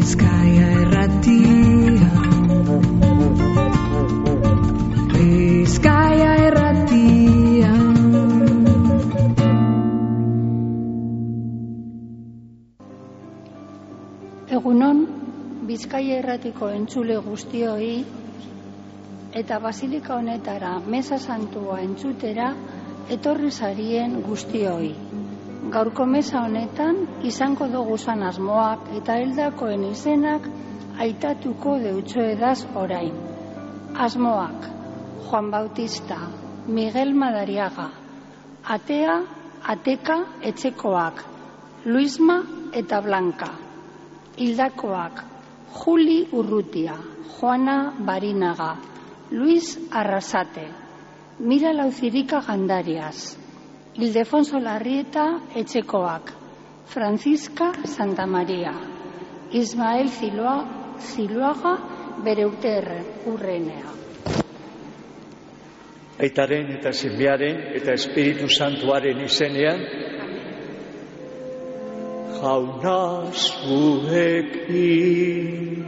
Bizkaia Irratia. Bizkaia Irratia. Egunon, Bizkaia Irratiko entzule guztioi eta basilika honetara meza santua entzutera etorri zarien guztioi. Gaurko meza honetan izango doguzan asmoak eta hildakoen izenak aitatuko deutsoedaz orain. Asmoak: Juan Bautista, Miguel Madariaga, Atea, Ateka etxekoak, Luisma eta Blanca. Hildakoak: Juli Urrutia, Juana Barinaga, Luis Arrasate, Mira Lauzirika Gandarias, Ildefonso Larrieta etxekoak, Francisca Santamaria, Ismael Ziluaga bere urrenea. Aitaren eta Semearen eta Espiritu Santuaren izenean, Jauna zuekin.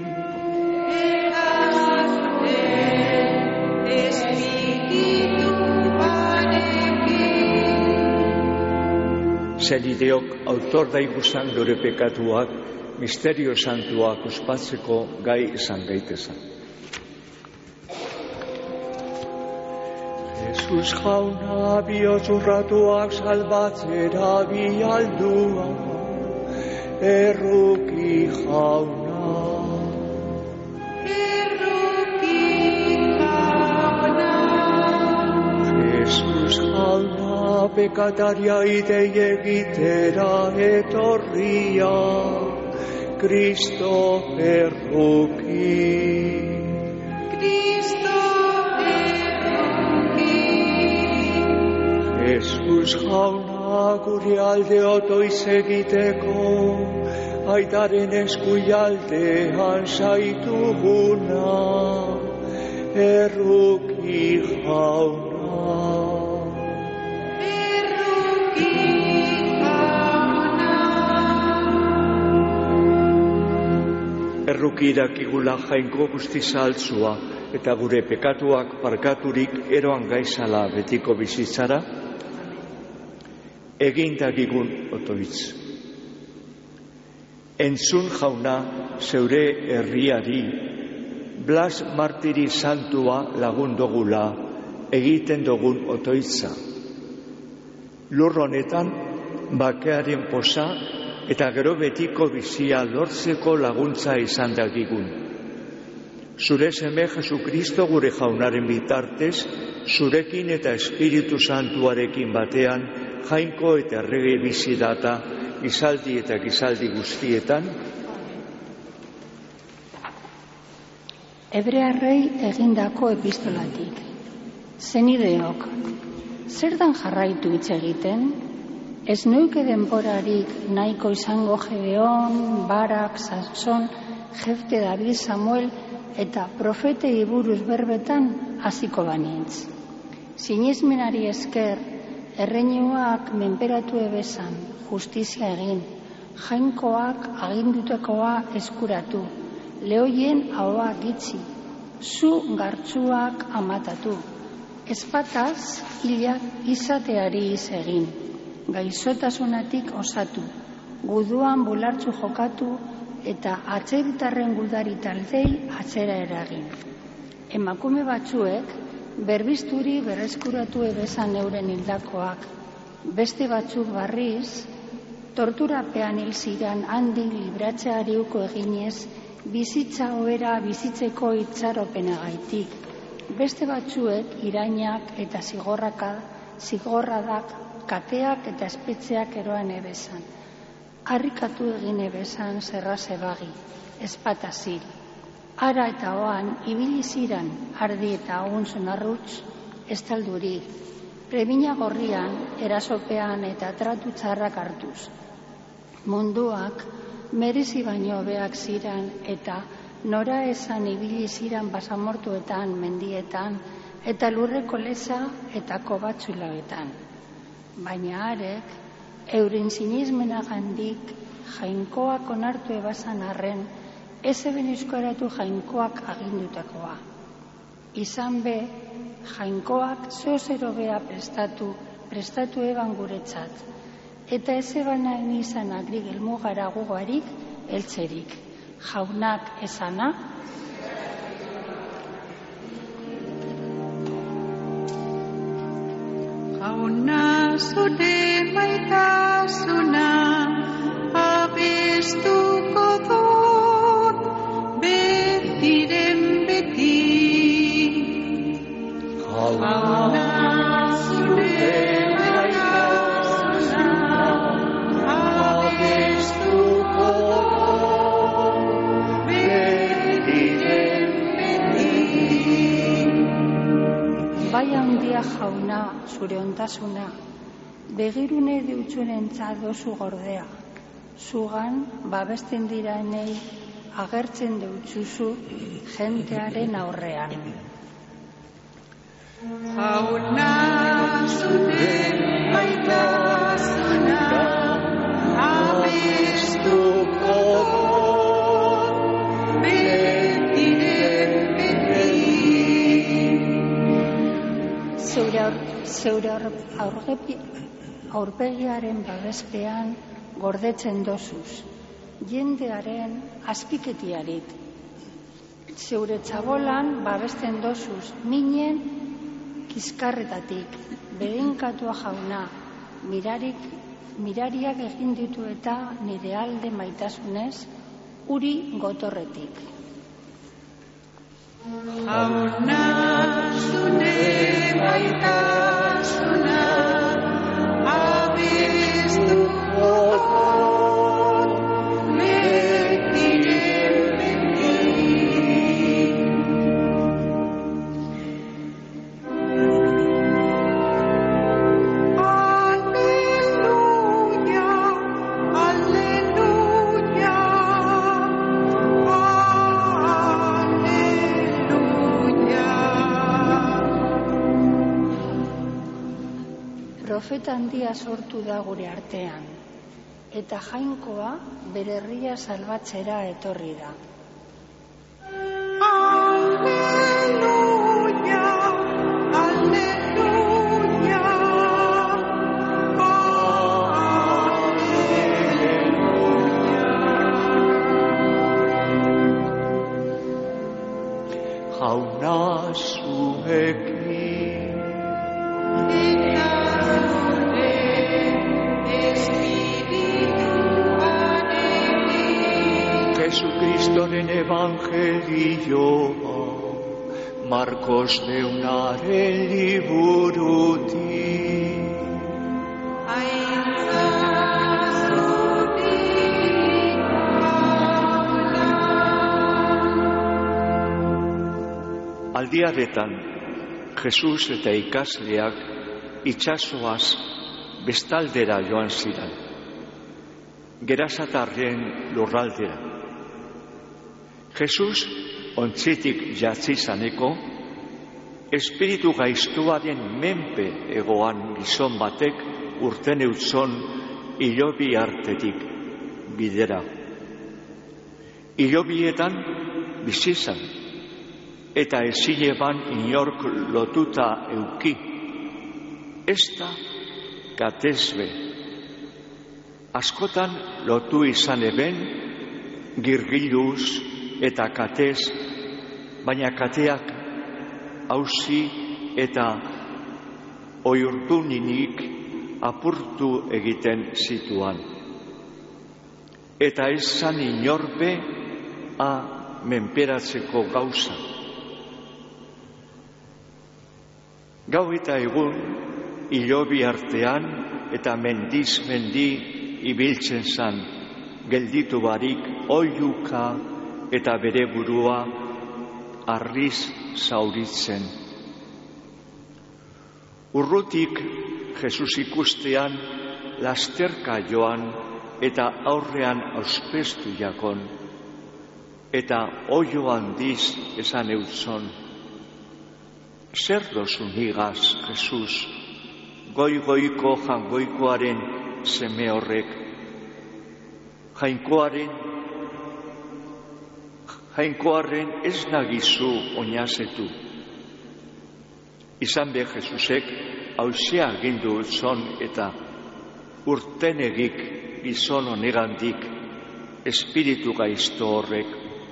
Zenideok autor daiguzan gure pekatuak, misterio santuak ospatzeko gai izan gaitezen. Jesus jauna bihotz-urratuak salbatzera bialdua, erruki jauna. Jesus jauna pekataria idei egitera etorria, Kristo erruki. Jesus jauna gure alde otoiz egiteko, aitaren eskuialdean zaituguna, erruki jauna. Erruki dakigula Jainko guztizaltzua eta gure pekatuak barkaturik eroan gaizala betiko bizitzara, egin dagigun otoitz. Entzun jauna zeure herriari, Blas martiri santua lagundogula egiten dugun otoitza. Lur honetan bakearen posa eta gero betiko bizia lortzeko laguntza izan dagigun. Zure seme Jesukristo gure jaunaren bitartez, zurekin eta Espiritu Santuarekin batean, Jainko eta errege bizi data, gizaldi eta gizaldi guztietan. Hebrearrei egindako epistolatik. Zenideok, zer dan jarraitu hitz egiten? Ez neuke denborarik nahiko izango Gedeon, Barak, Sason, Jefte, David, Samuel eta profetei buruz berbetan hasiko banintz. Sinesmenari esker, erreinuak menperatu ebesan, justizia egin, Jainkoak agindutekoa eskuratu, lehoien ahoa gitzi, zu gartzuak amatatu, ezpataz hilak izateari egin, gaixotasunatik osatu, guduan bulartzu jokatu eta atzeritarren gudari taldei atzera eragin. Emakume batzuek berbisturi berreskuratu ebesan euren hildakoak, beste batzuk barriz, torturapean hil ziran handik libratzeari uko eginez, bizitza ohera bizitzeko itxaropenagaitik. Beste batzuek irainak eta zigorradak, kateak eta espetxeak eroan ebesan. Harrikatu egin ebesan zerra zebagi, espatazil. Ara eta oan, ibili ziran, ardi eta aguntzun arrutz, estalduri. Premia gorrian, erasopean eta tratu txarrak hartuz. Munduak, merezi baino hobeak ziran eta nora esan ibili ziran basamortuetan, mendietan, eta lurreko leza eta kobatzulaetan. Baina arek, euren sinismenagandik Jainkoak onartu ebasan arren, ez eben euskaratu jainkoak agindutakoa. Izan be, jainkoak zeo bea prestatu eban guretzat, eta ez eban nahi izan agri gelmugara gugarik eltzerik. Jaunak esana, Jauna zure maitasuna abestuko dut betiren beti. Jauna zure maitasuna abestuko dut betiren beti. bai handia jauna zure ontasuna, begirune deutsuenentzat dozu gordea, zugan babesten diranei agertzen deutsuzu jentearen aurrean. Jauna zure maitasuna abestuko dut betiren beti. Zeure aurpegiaren babespean gordetzen dozuz, jendearen azpiketiarit. Zeure txabolan babesten dozuz, minen kizkarretatik, beginkatua jauna, mirariak egin ditu eta nire alde maitasunez, uri gotorretik. Jauna zure maitasuna abestuko dut betiren beti. Alleluia, alleluia, Profeta handia sortu da gure artean, eta jainkoa bere herria salbatzera etorri da. Alleluia, alleluia, Jauna zuekin, Jesucristoren evangelioa, Markos deunaren liburutik. Aldiaretan, Jesus eta ikasleak itsasoaz bestaldera joan ziren, Gerasatarren lurraldera. Jesus ontzitik jatzi zaneko, espiritu gaiztuaren menpe egoan gizon batek urten eutzon hilobi artetik bidera. Hilobietan bizizan, eta ezin eban inork lotuta euki, ez da katezbe. Askotan lotu izan eben, girgiluz eta katez, baina kateak hauzi eta oiurduninik apurtu egiten zituan. Eta ez zan inorbe menperatzeko gauza. Gau eta egun, hilobi artean eta mendiz mendi ibiltzen zan, gelditu barik oihuka eta bere burua harriz zauritzen. Urrutik Jesus ikustean lasterka joan eta aurrean auspestu jakon, eta oio handiz esan eutzon. Zer dozu nigaz, Jesus, goi-goiko jangoikoaren seme horrek, jainkoaren Jainkoarren ez nagizu oinazetu. Izan be Jesusek hausia agindu zon eta urtenegik gizon honegandik espiritu gaizto horrek.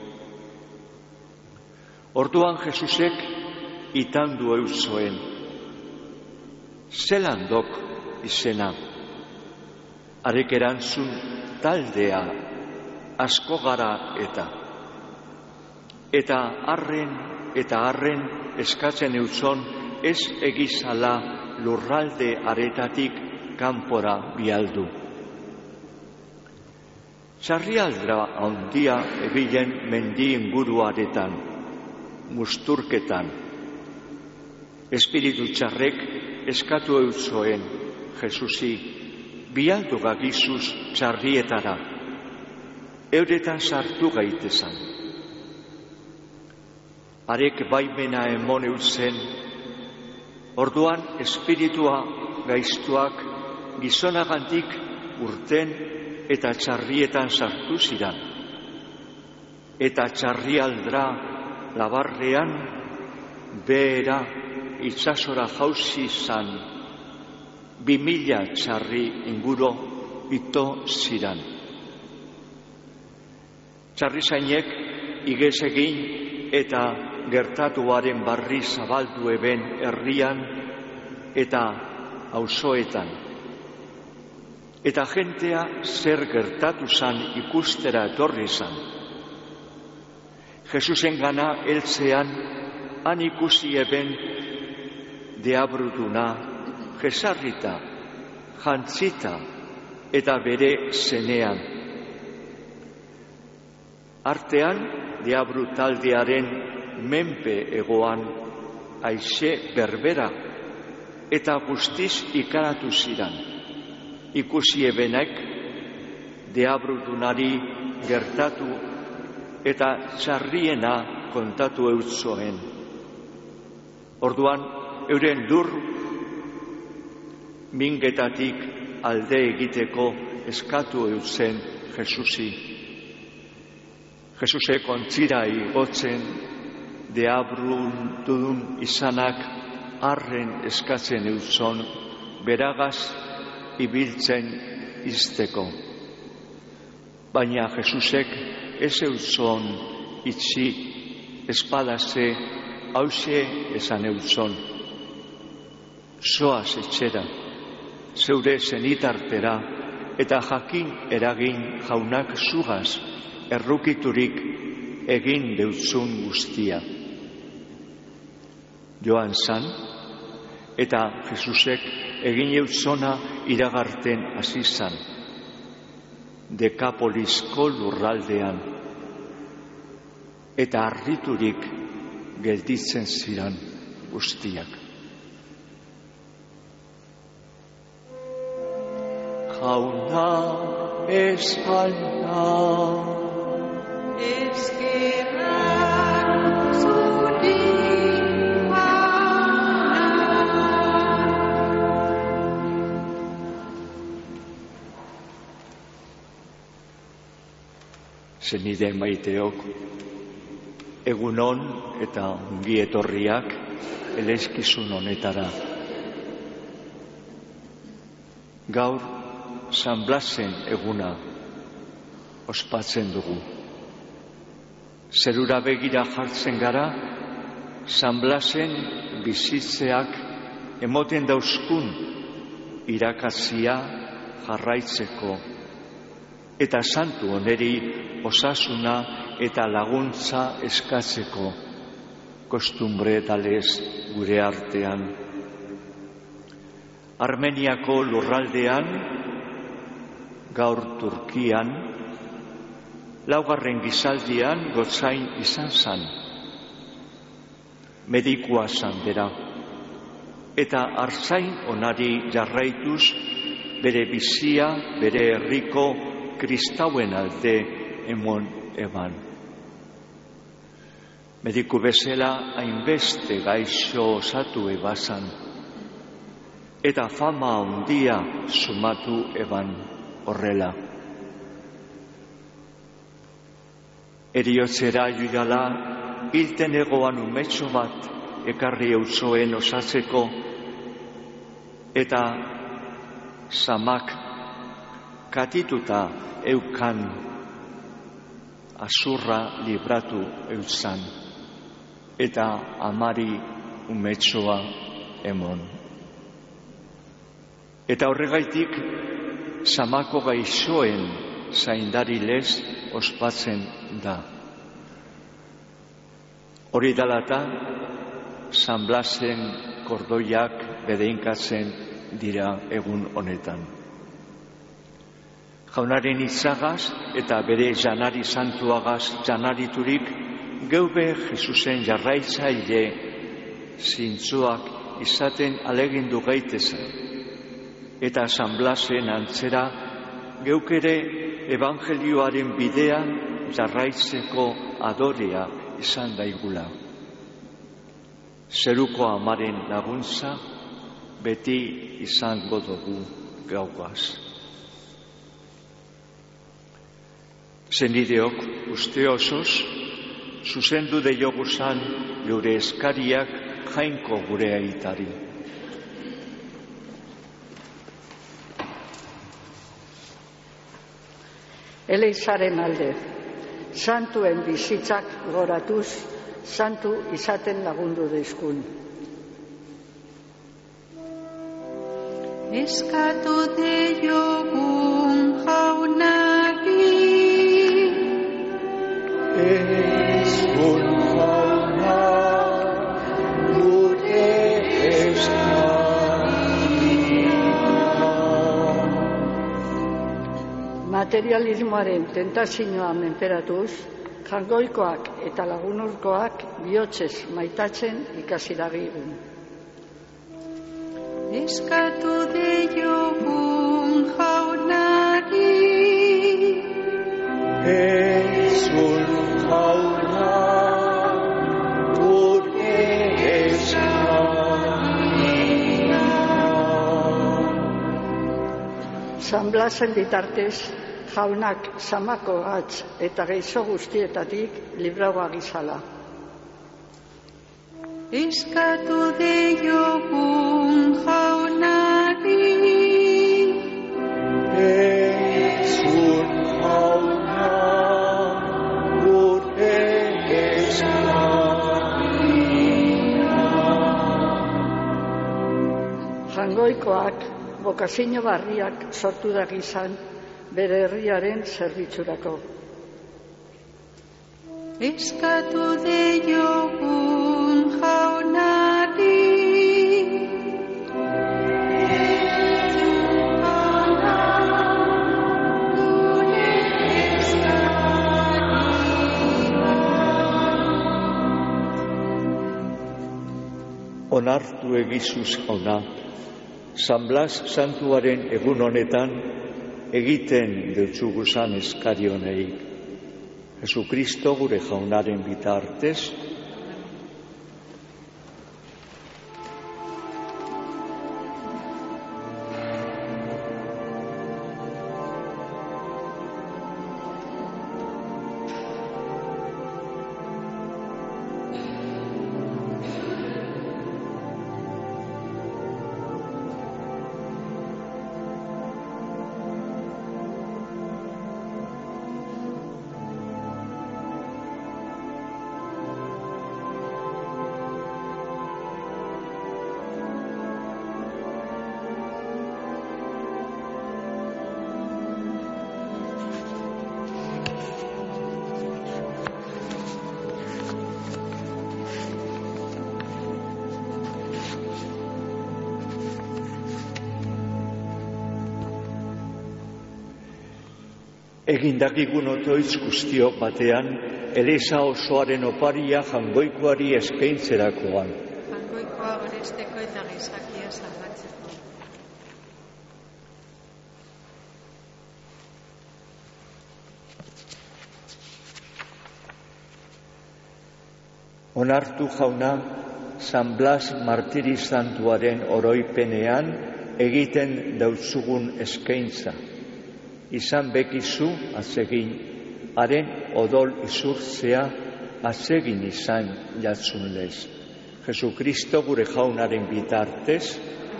Orduan Jesusek itandu eusoen, zelan dok izena, arek erantzun taldea asko gara eta arren eskatzen eutzon ez egizala lurralde aretatik kanpora bialdu. Txarrialdra handia ebilen mendi inguruaretan, musturketan. Espiritu txarrek eskatu eutzoen, Jesusi, bialdu gagizuz txarrietara, euretan sartu gaitezan. Arek baimena emon eutzen, orduan espiritua gaiztuak gizonagandik urten eta txarrietan sartu ziran. Eta txarrialdra labarrean behera itsasora jauzi zan, 2000 txarri inguro ito ziran. Txarrizainek igez egin eta gertatuaren barri zabaldu eben herrian eta auzoetan. Eta jentea zer gertatu zan ikustera etorri zan. Jesusen gana heltzean han ikusi eben deabruduna, jesarrita, jantzita eta bere zenean. Artean deabru taldearen menpe egoan aixe berbera eta guztiz ikaratu ziran. Ikusi ebenek deabrudunari gertatu eta txarriena kontatu eutzoen. Orduan euren dur mingetatik alde egiteko eskatu eutzen Jesusi. Jesusek ontzira igotzen deabrudun izanak arren eskatzen eutzon beragaz ibiltzen izteko. Baina Jesusek ez eutzon itxi espadase hause esan eutzon. Zoaz etxera, zeure zenitartera eta jakin eragin jaunak zugaz errukiturik egin deutzun guztia. Joan zan, eta Jesusek egin eutzona iragarten hasi zan, Dekapolisko lurraldean, eta harriturik gelditzen ziran guztiak. Jauna esana, eskerrak zuri Zenide maiteok, egunon eta ongi etorriak elezkizun honetara. Gaur San Blasen eguna ospatzen dugu. Zerura begira jartzen gara, San Blasen bizitzeak emoten dauzkun irakatsia jarraitzeko eta santu oneri osasuna eta laguntza eskatzeko kostumbre talez gure artean. Armeniako lurraldean, gaur Turkian, 4. gizaldian gotzain izan zan. Medikua zan bera, eta artzain onari jarraituz bere bizia, bere herriko kristauen alde emon eban. Mediku bezala hainbeste gaixo osatu ebazan, eta fama handia sumatu eban horrela. Eriotzera joala, hilten egoan umetxo bat ekarri eutzoen osatzeko, eta zamak katituta eukan azurra libratu eutzan, eta amari umetxoa emon. Eta horregaitik, zamako gaixoen zaindari lez ospatzen da. Hori dalata, San Blasen kordoiak bedeinkatzen dira egun honetan. Jaunaren itzagaz eta bere janari santuagaz janariturik, geube Jesusen jarraitzaile zintzoak izaten alegindu gaitezen. Eta San Blasen antzera, geukere evangelioaren bidea jarraitzeko adorea izan daigula. Zeruko amaren laguntza beti izango dugu gauaz. Zenideok, uste osoz, zuzendu deioguzan gure eskariak jainko gure aitari. Eleizaren alde, santuen bizitzak goratuz, santu izaten lagundu deizkun. Eskatu deiogun jaunari, Ezkun jauna gure Materialismoaren tentazioa menperatuz, jangoikoak eta lagunurkoak bihotzez maitatzen ikasi dagigun. eskatu deiogun jaunari, Ezkun jauna gure San Blasen bitartez, jaunak samako gatz eta geizo guztietatik libraua gizala. eskatu deiogun jaunari, Ezkun jauna gure Jangoikoak bokazio barriak sortu da gizan bere herriaren zerbitzurako. eskatu deiogun jaunari, Onartu egizuz jauna, San Blas santuaren egun honetan egiten deutzuguzan eskarionei. Jesukristo gure jaunaren bitartez, egindakigun otoitz guztiok batean, Eliza osoaren oparia jangoikoari eskaintzerakoan. jangoikoa goresteko eta gizakia salbatzeko. Onartu jauna, San Blas martiri santuaren oroipenean egiten dautzugun eskaintza. Izan bekizu atsegin, haren odol izurtzea atsegin izan jatzun lez. Jesukristo gure jaunaren bitartez,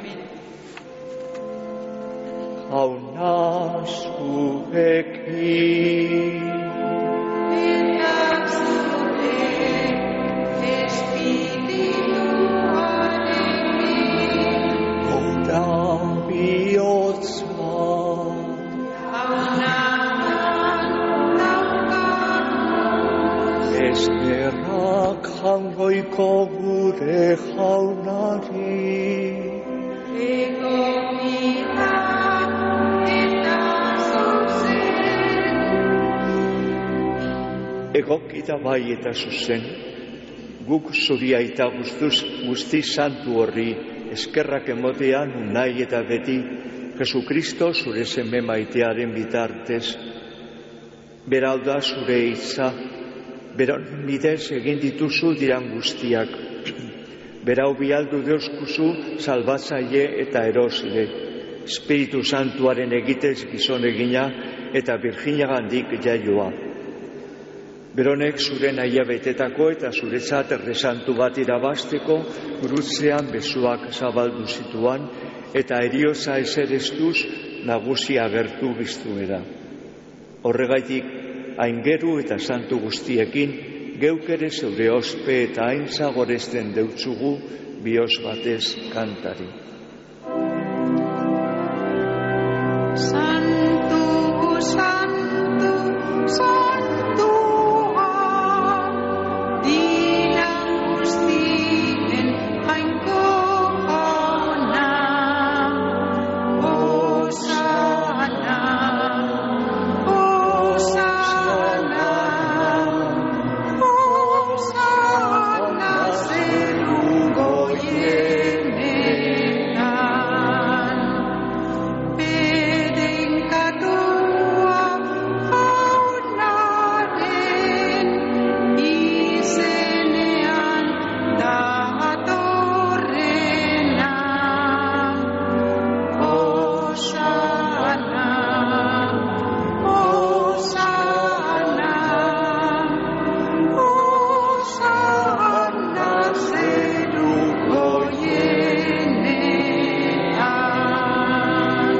jauna zuekin. Eskerrak jangoiko gure jaunari. Egokia eta zuzen. Egokita bai eta zuzen, guk zuri aita guzti santu horri eskerrak emotean nahi eta beti Jesukristo zure seme maitearen bitartez. Berau da zure hitza, beron bidez egin dituzu diran guztiak. Berau bialdu deuskuzu salbatzaile eta erosle. Espiritu Santuaren egitez gizon egina eta Virginagandik jaioa. Beronek zure nahia betetako eta zuretzat erresantu bat irabazteko gurutzean besuak zabaldu zituan eta erioza eserestuz nagusi agertu biztuera. Horregaitik, aingeru eta santu guztiekin, geuk ere zeure ospe eta aintza goresten deutzugu bihotz batez kantari. Santu, santu, santua, dira guztien jainko jauna. Hosana, hosana, hosana zerun goienetan. Bedenkatua jaunaren izenean datorrena. Hosana, hosana, hosana zerun goienetan.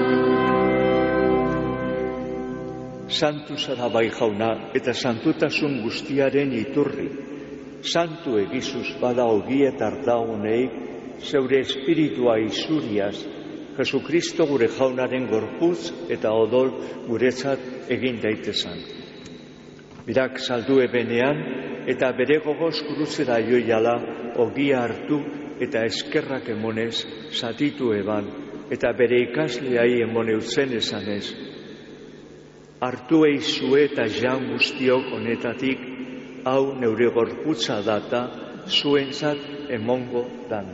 Santu zara bai jauna eta santutasun guztiaren iturri. Santu egizuz bada ogi eta ardaunei zeure espiritua izuriaz, Jesukristo gure jaunaren gorputz eta odol guretzat egin daitezan. Birak saldu ebenean eta bere gogoz gurutzera joiala ogia hartu eta eskerrak emonez zatitu eban eta bere ikasleai emone utzen esanez. Hartu eizue eta jan guztiok honetatik, hau neure gorputza data, zuentzat emongo dana.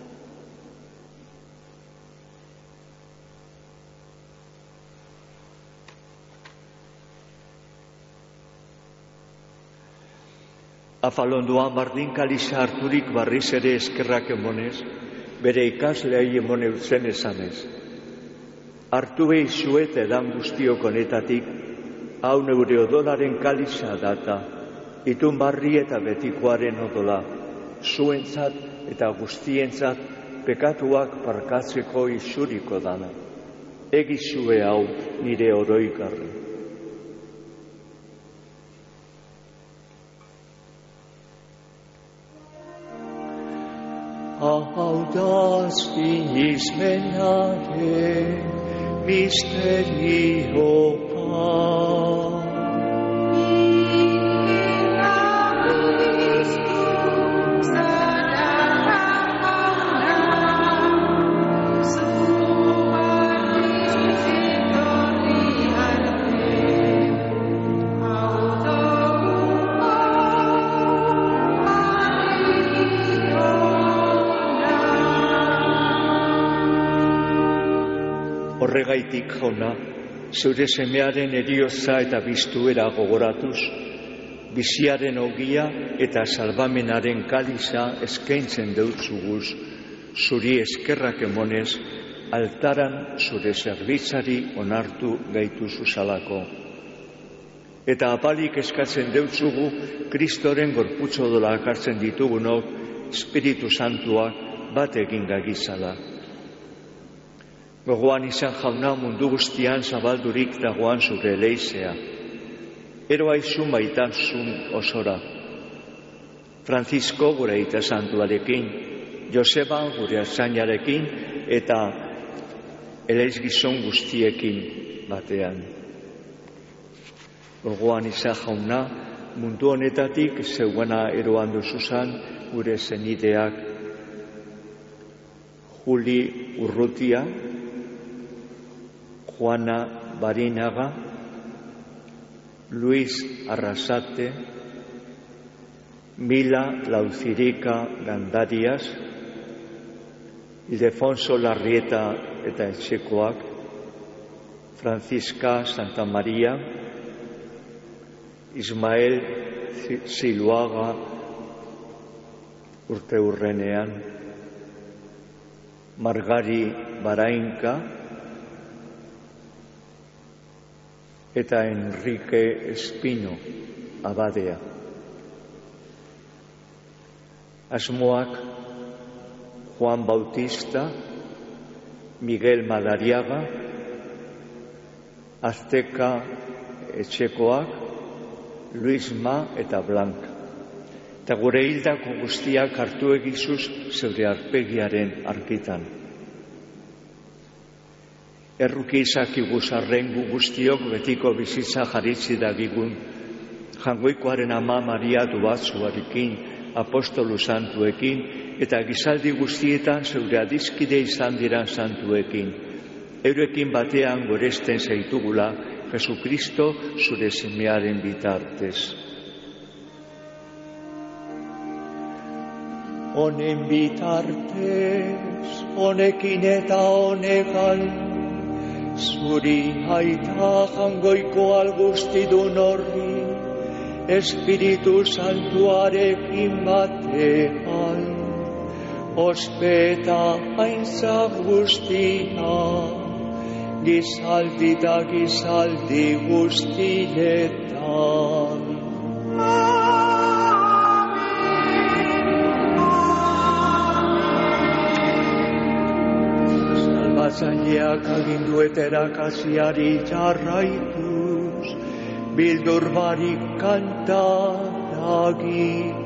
Afalondoan bardin kaliza harturik barriz ere eskerrak emonez, bere ikasleai emone utzen esanez. Hartu eizue eta edan guztiok honetatik, hau neure odolaren kaliza data, itun barri eta betikoaren odola, zuentzat eta guztientzat pekatuak parkatzeko isuriko dana. Egizue hau nire oroikarri. Hau da sinismenaren misterioa. Horregaitik jauna, zeure semearen erioza eta biztuera gogoratuz, biziaren ogia eta salbamenaren kaliza eskaintzen deutzuguz, zuri eskerrak emonez, altaran zure zerbitzari onartu gaituzu zalako. Eta apalik eskatzen deutzugu Kristoren gorputz odolak hartzen ditugunok Espiritu Santuak bat egin gagizala. Gogoan izan jauna mundu guztian zabaldurik dagoan zure leizea. Ero aizu maitasun osora. Francisco gure aita santuarekin, Joseba gure artzainarekin eta eleiz gizon guztiekin batean. Gogoan izan jauna mundu honetatik zeuena eroan duzuzan gure zenideak Juli Urrutia, Juana Barinaga, Luis Arrasate, Mila Laucirica Gandarias, Ildefonso Larrieta eta etxekoak, Francisca Santa Maria, Ismael Ziluaga Urteurrenean, Margari Barainka eta Enrique Espino Abadea. Asmoak Juan Bautista, Miguel Madariaga, Azteca etxekoak, Luisma eta Blanca. Eta gure hildako guztiak hartu egizuz zeure arpegiaren argitan. Erruki izakigu zarrengu guztiok betiko bizitza jaritzi dagigun, jangoikoaren ama Maria Duatzuarekin, apostolu santuekin, eta gizaldi guztietan zeure adizkide izan diran santuekin. Eurekin batean goresten zaitugula, Jesukristo zure semearen bitartez. Honen bitartez, honekin eta honegal, zuri aita jangoiko algustidun horri, Espiritu Santuarekin batean, ospeta aintza guztia, gizaldi da gizaldi guztietan. Salbatzaileak agindueterak hasiari jarraituz, bildur barik kanta dagigu.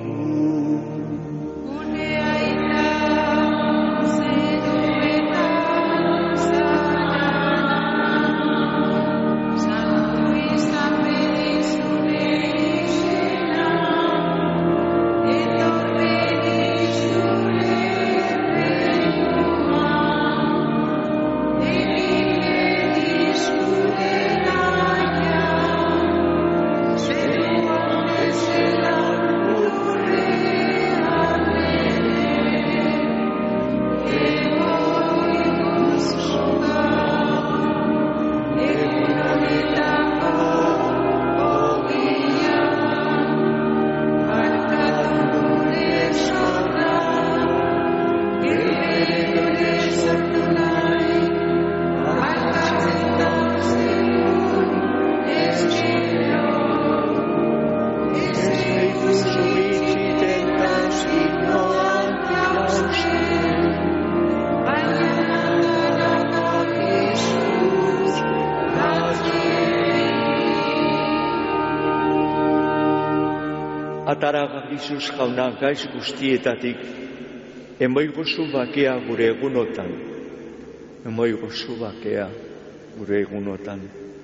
Ataragabizuz jauna gaiz guztietatik, emoigozu bakea gure egunotan. Emoigozu bakea gure egunotan.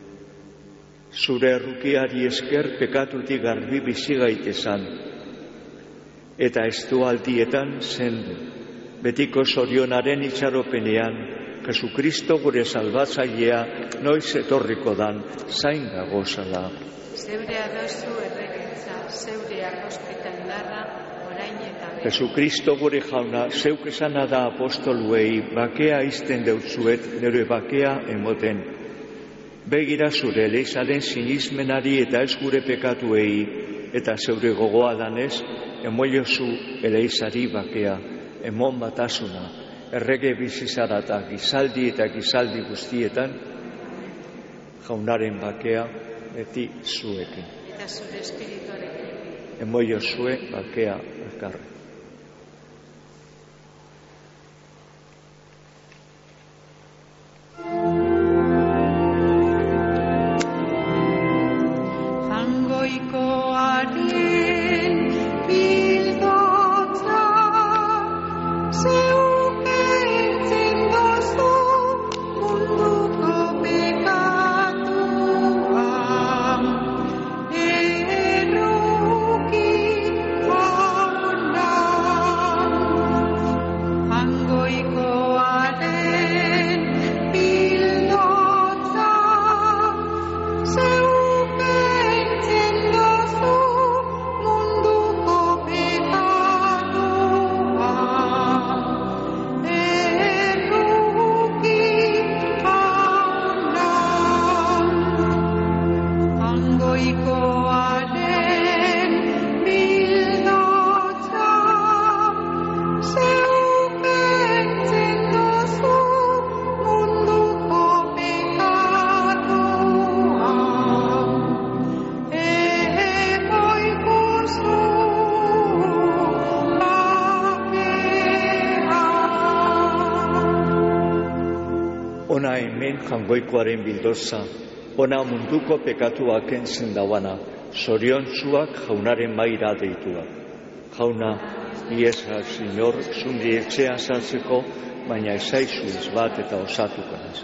Zure errukiari esker pekatutik garbi bizi gaitezan. Eta estualdietan zendu. Betiko zorionaren itxaropenean, Jesukristo gure salbatzailea noiz etorriko dan zain gagozala. Zeure adozu erregitza, zeure arrospeta indarra, orain eta bera. Jesukristo gure jauna, zeuk esana da apostoluei, bakea izten deutzuet, nire bakea emoten. Begira zure eleizaren sinismenari eta ez gure pekatuei, eta zeure gogoa danez, emoiozu eleizari bakea, emon batasuna, errege bizizara eta gizaldi guztietan, jaunaren bakea, beti zuekin. Eta zure espirituarekin. Emoio zue bakea elkarri. Ona hemen jangoikoaren bildoza, ona munduko pekatua kentzen dauana, zoriontsuak jaunaren maira deituak. Jauna, iesa, Señor, zundi etxean sartzeko, baina ezaizu bat eta osatuko naiz.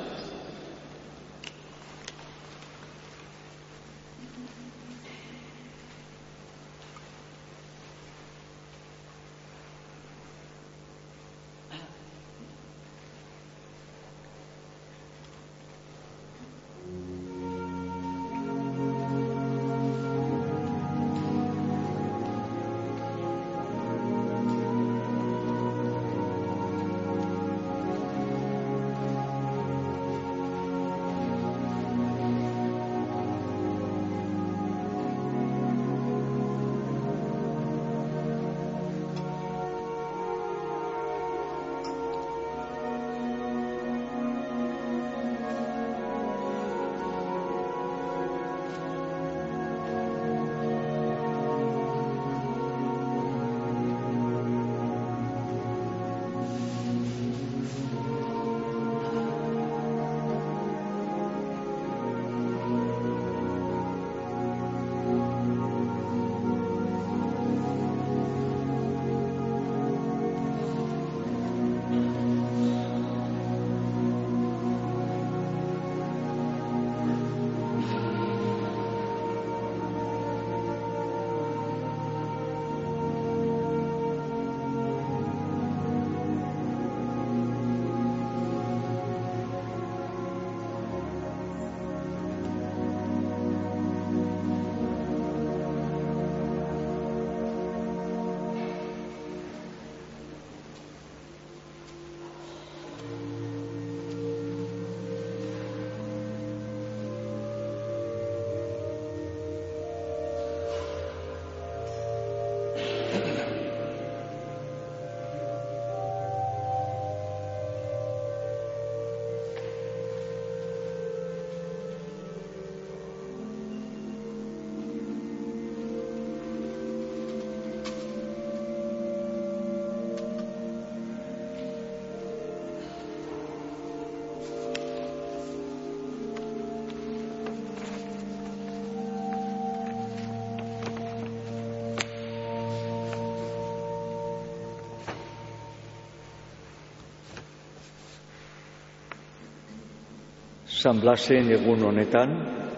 San Blasen egun honetan,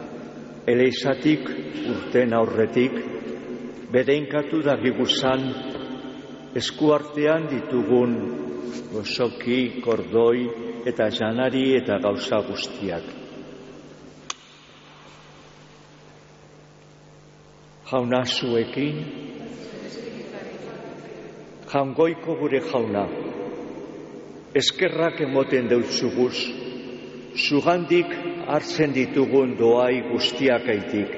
Eleizatik urten aurretik, bedeinkatu dagiguzan eskuartean ditugun gozoki, kordoi eta janari eta gauza guztiak. Jauna zuekin, jangoiko gure jauna, eskerrak emoten deutzuguz, zugandik hartzen ditugun doai guztiakaitik.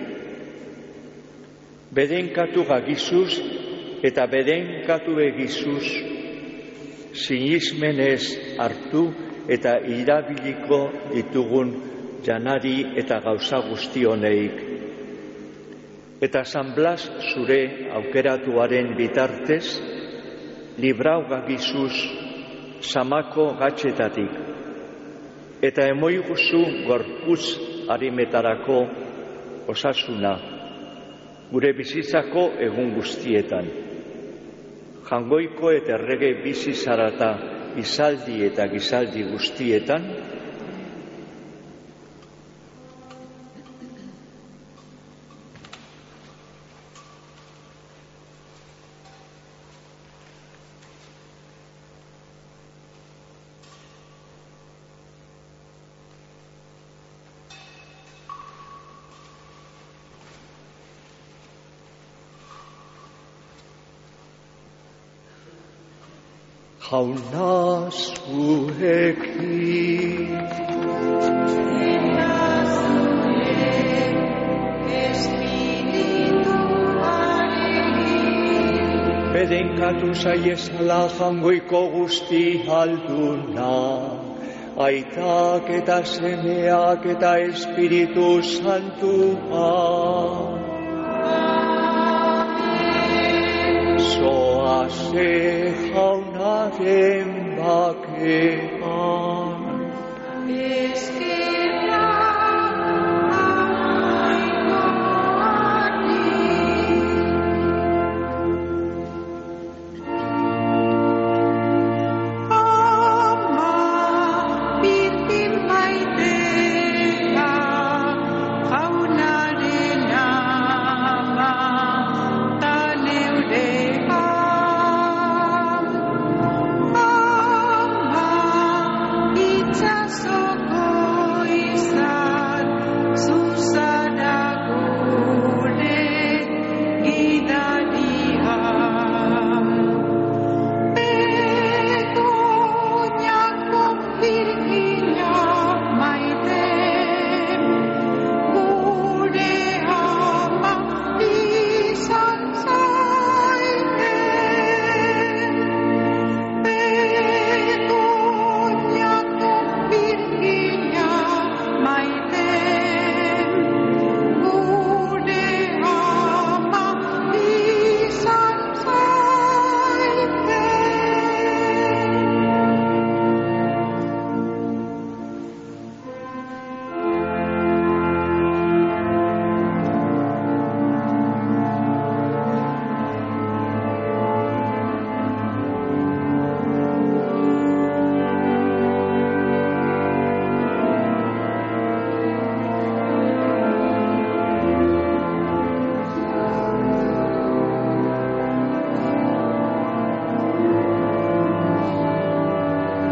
Bedenkatu gagizuz eta bedenkatu egizuz, sinismenez hartu eta irabiliko ditugun janari eta gauza guztioneik Eta San Blas zure aukeratuaren bitartez, librau gagizuz samako gatxetatik, eta emoiguzu gorputz arimetarako osasuna, gure bizitzako egun guztietan. Jangoiko eta errege bizi zarata izaldi eta gizaldi guztietan, Jauna zurekin, bedenkatu zaiezala jangoiko guzti alduna, aitak eta semeak eta Espiritu Santua. Zoaze jaunaren bakean.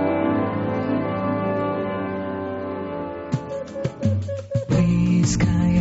Sky